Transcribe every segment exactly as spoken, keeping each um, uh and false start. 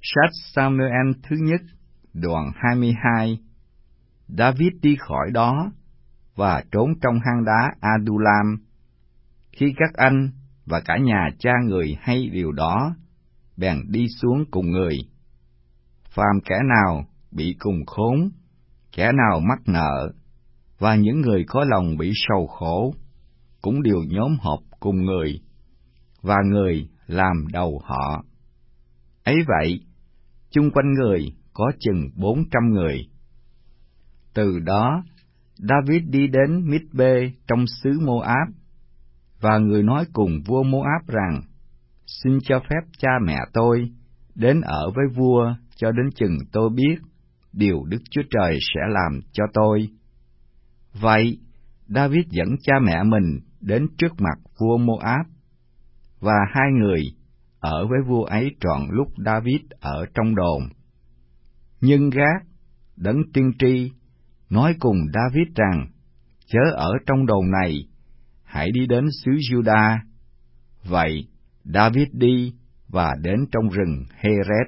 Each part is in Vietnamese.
Sách Sa-mu-el thứ nhất, đoạn hai mươi hai. David đi khỏi đó và trốn trong hang đá Adullam. Khi các anh và cả nhà cha người hay điều đó, bèn đi xuống cùng người. Phàm kẻ nào bị cùng khốn, kẻ nào mắc nợ, và những người có lòng bị sầu khổ, cũng đều nhóm họp cùng người, và người làm đầu họ. Ấy vậy, chung quanh người có chừng bốn trăm người. Từ đó, David đi đến Mít-bê trong xứ Mô-áp, và người nói cùng vua Mô-áp rằng, xin cho phép cha mẹ tôi đến ở với vua cho đến chừng tôi biết điều Đức Chúa Trời sẽ làm cho tôi. Vậy, David dẫn cha mẹ mình đến trước mặt vua Mô-áp, và hai người ở với vua ấy trọn lúc David ở trong đồn. Nhưng Gát, đấng tiên tri, nói cùng David rằng, chớ ở trong đồn này, hãy đi đến xứ Giu-đa. Vậy, David đi và đến trong rừng Hê-rét.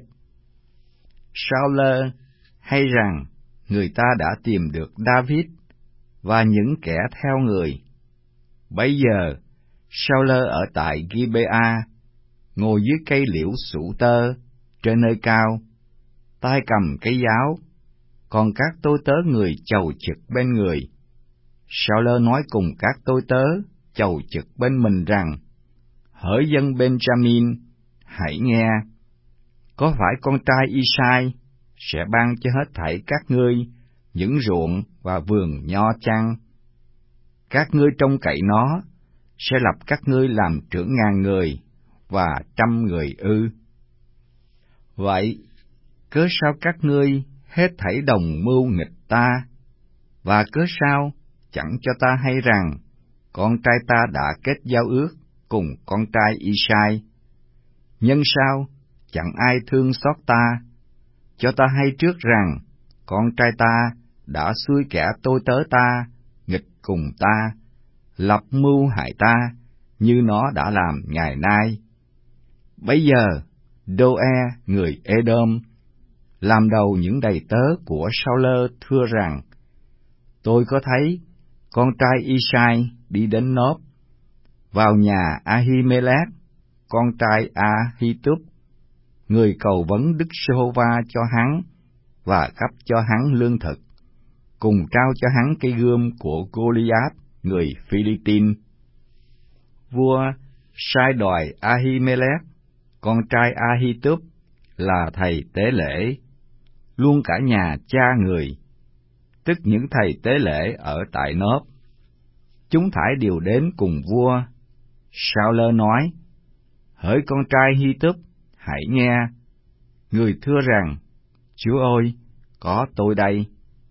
Sa-ul hay rằng người ta đã tìm được David và những kẻ theo người. Bấy giờ, Sa-ul ở tại Ghi-bê-a, ngồi dưới cây liễu sủ tơ trên nơi cao, tay cầm cây giáo, còn các tôi tớ người chầu trực bên người. Sa-ul nói cùng các tôi tớ chầu trực bên mình rằng, hỡi dân Benjamin, hãy nghe, có phải con trai Y-sai sẽ ban cho hết thảy các ngươi những ruộng và vườn nho chăng? Các ngươi trông cậy nó, sẽ lập các ngươi làm trưởng ngàn người và trăm người ư? Vậy, cớ sao các ngươi hết thảy đồng mưu nghịch ta, và cớ sao chẳng cho ta hay rằng con trai ta đã kết giao ước cùng con trai Y-sai? Nhân sao chẳng ai thương xót ta, cho ta hay trước rằng con trai ta đã xui kẻ tôi tớ ta nghịch cùng ta, lập mưu hại ta như nó đã làm ngày nay. Bấy giờ Đô-e người Ê-đôm làm đầu những đầy tớ của Sa-ul thưa rằng, tôi có thấy con trai Y-sai đi đến Nốp, vào nhà A-hi-mê-lét, con trai A-hi-túp, người cầu vấn Đức Giê-hô-va cho hắn và cấp cho hắn lương thực, cùng trao cho hắn cây gươm của Gô-li-át người Phi-li-tin. Vua sai đòi A-hi-mê-lét, con trai A-hi-túp, là thầy tế lễ, luôn cả nhà cha người, tức những thầy tế lễ ở tại Nốp. Chúng thải đều đến cùng vua. Sa-ul nói, hỡi con trai Hi-túp, hãy nghe. Người thưa rằng, Chúa ơi, có tôi đây.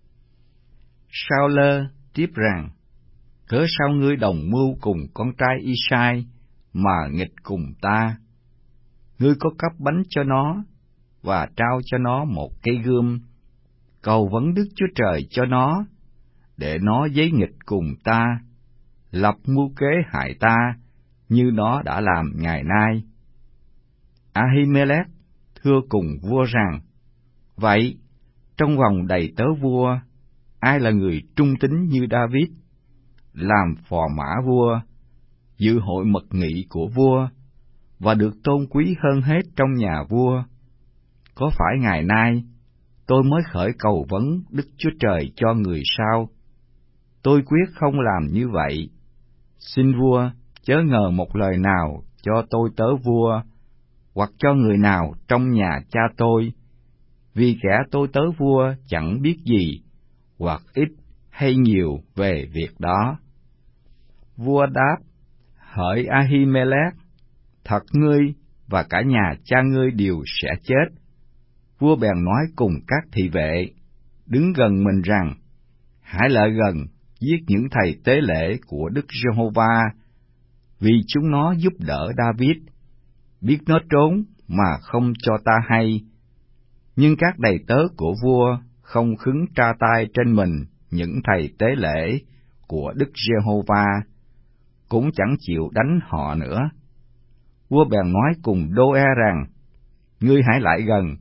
Sa-ul tiếp rằng, cớ sao ngươi đồng mưu cùng con trai Y-sai mà nghịch cùng ta? Ngươi có cấp bánh cho nó và trao cho nó một cây gươm, cầu vấn Đức Chúa Trời cho nó, để nó giấy nghịch cùng ta, lập mưu kế hại ta như nó đã làm ngày nay. A-hi-mê-lét thưa cùng vua rằng, vậy trong vòng đầy tớ vua, ai là người trung tín như David, làm phò mã vua, dự hội mật nghị của vua, và được tôn quý hơn hết trong nhà vua? Có phải ngày nay tôi mới khởi cầu vấn Đức Chúa Trời cho người sao? Tôi quyết không làm như vậy. Xin vua chớ ngờ một lời nào cho tôi tớ vua, hoặc cho người nào trong nhà cha tôi, vì kẻ tôi tớ vua chẳng biết gì, hoặc ít hay nhiều về việc đó. Vua đáp, hỡi A-hi-mê-lét, thật ngươi và cả nhà cha ngươi đều sẽ chết. Vua bèn nói cùng các thị vệ đứng gần mình rằng, hãy lại gần giết những thầy tế lễ của Đức Giê-hô-va, vì chúng nó giúp đỡ David, biết nó trốn mà không cho ta hay. Nhưng các đầy tớ của vua không khứng tra tay trên mình những thầy tế lễ của Đức Giê-hô-va, cũng chẳng chịu đánh họ nữa. Vua bèn nói cùng Đô-e rằng, ngươi hãy lại gần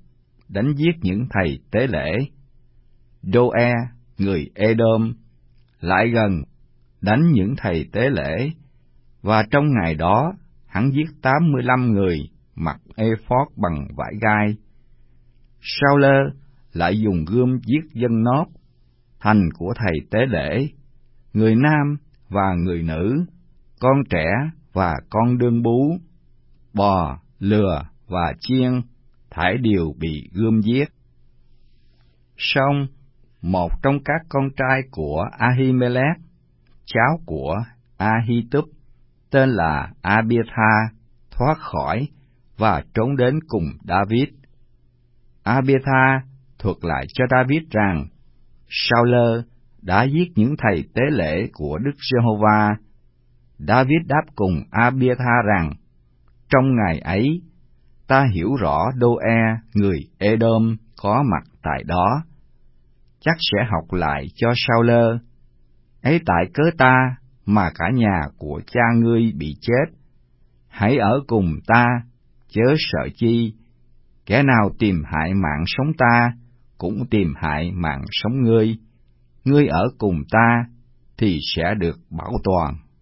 đánh giết những thầy tế lễ. Đô-e, người Edom, lại gần đánh những thầy tế lễ, và trong ngày đó hắn giết tám mươi lăm người mặc ê-phót bằng vải gai. Sao-lơ lại dùng gươm giết dân Nóp, thành của thầy tế lễ, người nam và người nữ, con trẻ và con đương bú, bò, lừa và chiên, thảy đều bị gươm giết. Song một trong các con trai của Ahimelech, cháu của Ahitub, tên là Abiathar, thoát khỏi và trốn đến cùng David. Abiathar thuật lại cho David rằng Sao-lơ đã giết những thầy tế lễ của Đức Giê-hô-va. David đáp cùng Abiathar rằng, trong ngày ấy, ta hiểu rõ Đô-e, người Edom, có mặt tại đó, chắc sẽ học lại cho Sao-lơ. Ấy tại cớ ta mà cả nhà của cha ngươi bị chết. Hãy ở cùng ta, chớ sợ chi. Kẻ nào tìm hại mạng sống ta, cũng tìm hại mạng sống ngươi. Ngươi ở cùng ta, thì sẽ được bảo toàn.